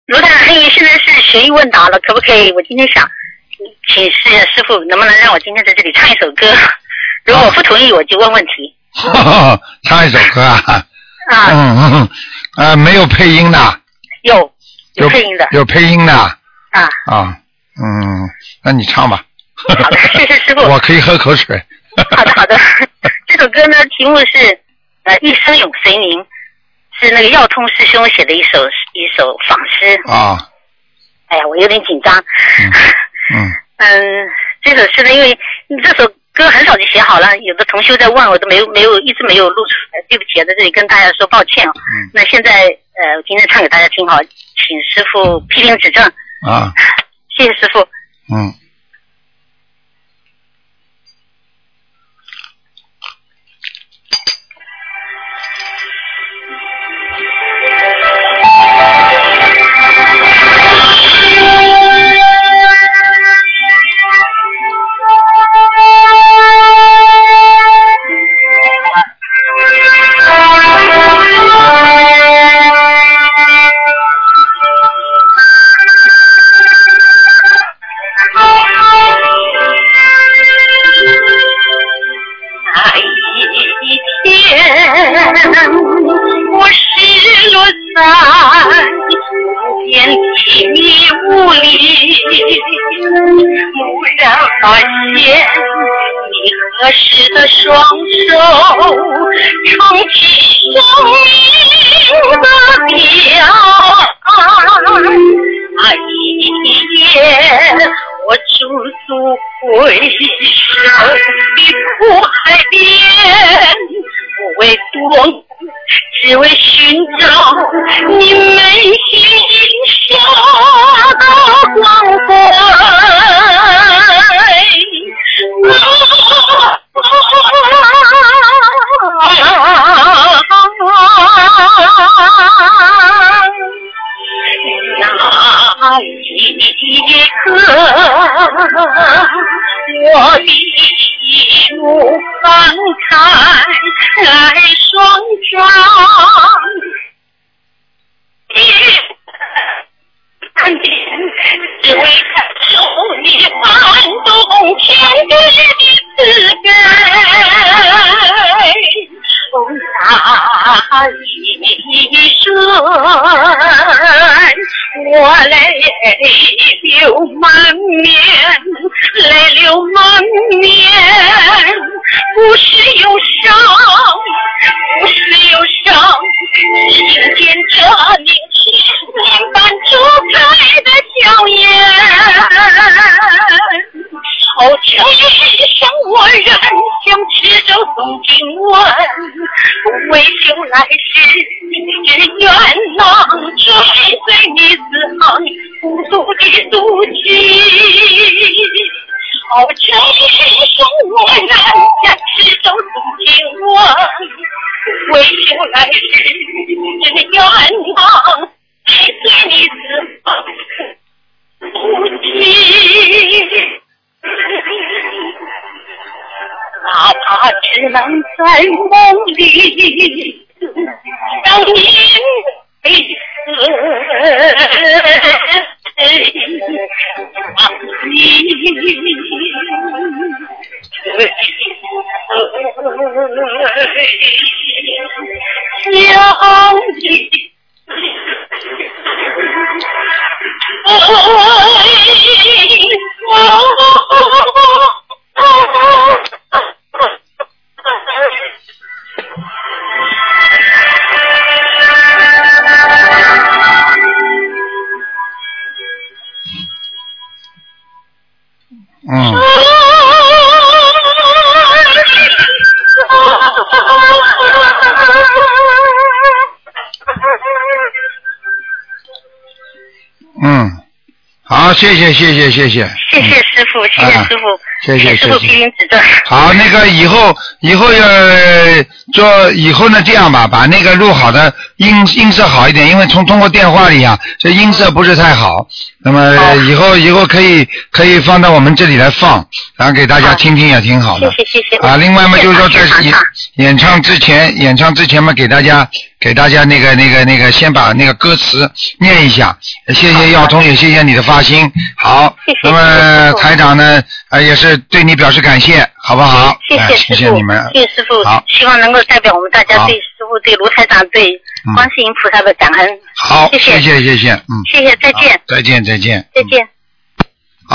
卢台长，因为现在是悬疑问答了，可不可以？我今天想请示师傅，能不能让我今天在这里唱一首歌？如果不同意，我就问问题。 唱一首歌啊？没有配音的。 有配音的。 有配音的。 啊。 那你唱吧。 好的，谢谢师傅。 我可以喝口水。 好的。这首歌呢，题目是一生永随您，是那个耀通师兄写的一首仿诗。哎呀，我有点紧张。这首诗呢，因为这首歌很早就写好了，有的同修在问，我都一直没有录出来，对不起，在这里跟大家说抱歉。那现在我今天唱给大家听好，请师傅批评指正。谢谢师傅。我失落在无边地迷雾里，蓦然发现你合十的双手撑起生命的标那一夜我驻足回首的苦海边，不为多梦，只为寻找你眉心映下的光辉。那一刻，我的目放开爱双掌，看见只为感受你撼动天地的慈悲。那一瞬，我泪流满面，泪流满面，不是忧伤，不是忧伤，只听见这年轻人般烛台的硝烟。这一生我仍将持咒诵经文，不为修来世，只愿能追随你四行不足的足迹。这一生我仍将持咒诵经文，不为修来世，只愿能追随你四行足迹。哪怕只能在梦里让你陪好，谢谢。 谢谢谢师傅，谢谢师傅， 谢谢师傅批评指正。 好，那个以后以后呢这样吧，把那个录好的音色好一点，因为通过电话里啊，这音色不是太好。那么以后可以放到我们这里来放，然后给大家听听也挺好的。 谢谢。 啊，另外嘛就是说在演唱之前嘛，给大家那个先把那个歌词念一下，谢谢耀通，也谢谢你的发心。好，那么台长呢也是对你表示感谢，好不好？谢谢你们， 谢谢师傅。 好， 希望能够代表我们大家对师傅、对卢台长、对观世音菩萨的感恩。 好，谢谢， 谢谢，再见。 再见。 再见。